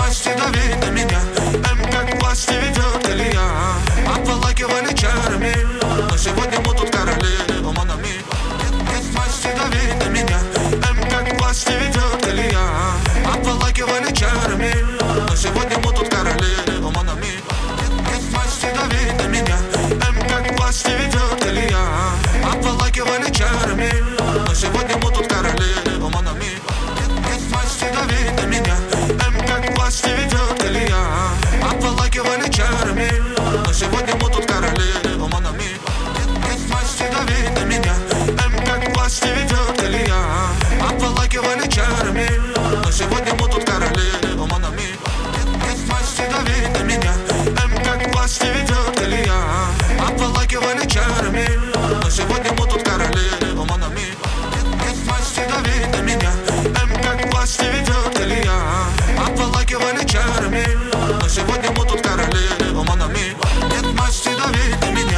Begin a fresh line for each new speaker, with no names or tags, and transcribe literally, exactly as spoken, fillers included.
власти давить на меня. М как власти ведет Илья. Обволакивали чарами, но сегодня